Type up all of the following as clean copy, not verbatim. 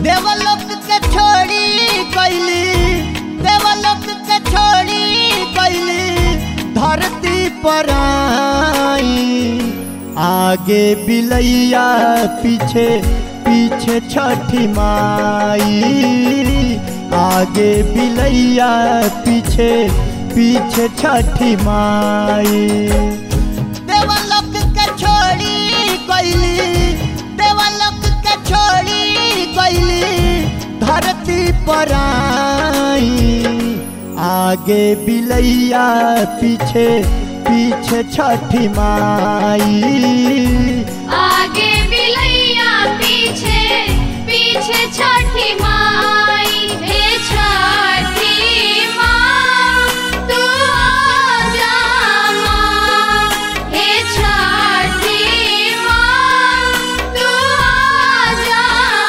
देवलोक के छोड़ी कैली, देवलोक के छोड़ी कैली धरती पर आई। आगे बिलैया पीछे पीछे छठी माई, आगे बिलैया पीछे पीछे छठी माई। देवलोक के छोड़ी कैली, देवलोक के छोड़ी कैली धरती पर आई। आगे बिलैया पीछे पीछे छठी माई, आगे बिलैया पीछे पीछे छठी माई। हे छठी माँ तू आजा माँ, हे छठी माँ तू आजा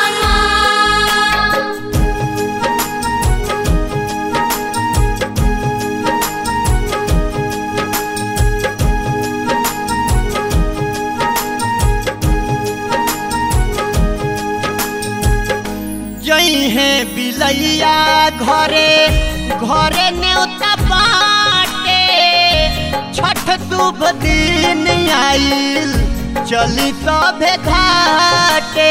माँ। जई है बिलैया घरे घरे न्योता बाटे। छठ शुभ दिन आइल चली सभे घाटे।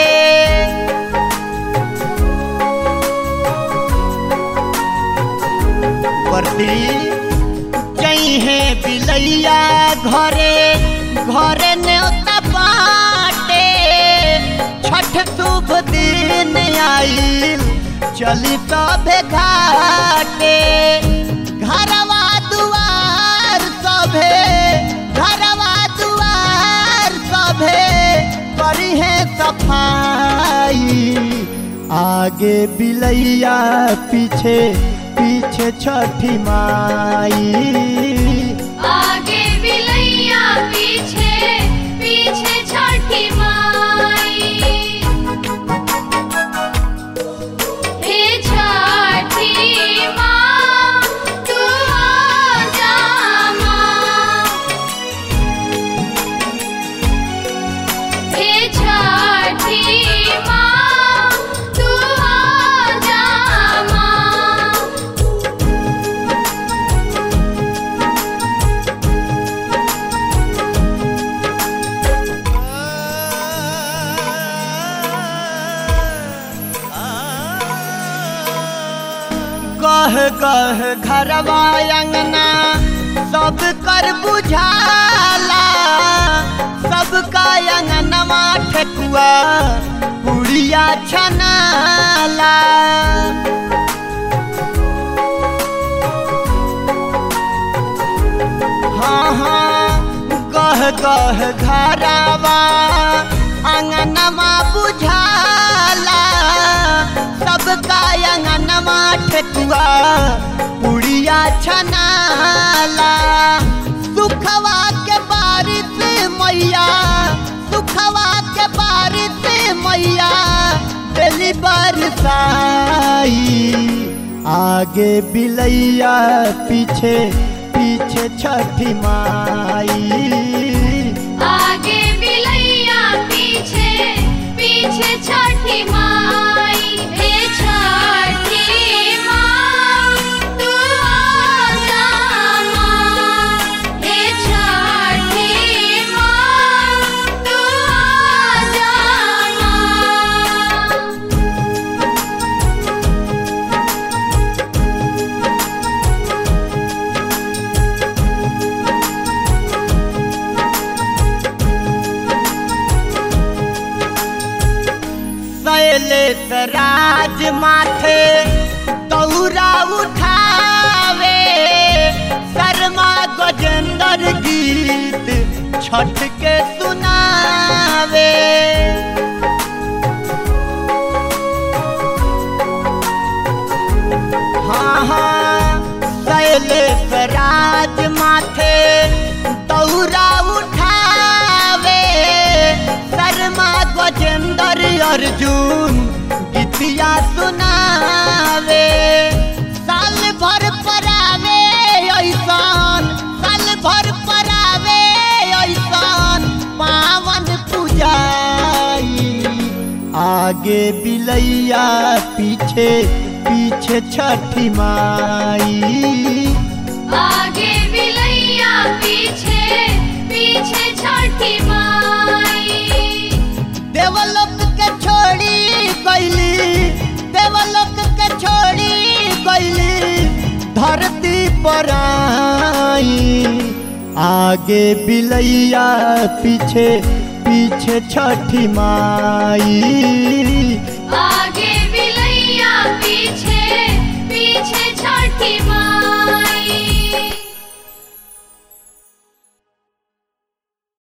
बरती जई है बिलैया घरे घरे न्योता बाटे। छठ शुभ दिन आइल चली सभे घाटे। घरवा दुआर सभे, घरवा दुआर सभे करी है सफाई। आगे बिलैया पीछे पीछे छठी माई, आगे बिलैया पीछे पीछे छठी माई। हे छठी माँ तू आजा माँ, हे छठी माँ तू आजा माँ। गह गह घरवा अंगना सब कर बुझाला। सबका अंगनवा ठेकुआ पुड़िया छनाला। हाँ हाँ गह गह घरवा अंगनवा बुझाला। सबका अंगनवा ठेकुआ पुड़िया छनाला। सुखवा के बारिश मैया, सुखवा के बारिश मैया दिली बरसाई। आगे बिलैया पीछे पीछे छठी माई, आगे बिलैया पीछे पीछे छठी माई। हे छठी माँ तू आजा माँ, हे छठी माँ तू आजा माँ। शैलेश राज माथे दौरा उठावे। शर्मा गजेंद्र गीत छठ के सुनावे। हाँ हाँ शैलेश राज माथे दौरा उठावे। शर्मा गजेंद्र अर्जुन गीतिया सुनावे। साल भर परावे ऐसान, साल भर परावे ऐसान पावन पूजाई। आगे बिलैया पीछे पीछे छठी माई। आगे बिलैया पीछे पीछे छठी माई। देवलोक के छोड़ी गईली, देवलोक के छोड़ी गईली, धरती पर आई। आगे बिलैया पीछे पीछे छठी माई। आगे बिलैया पीछे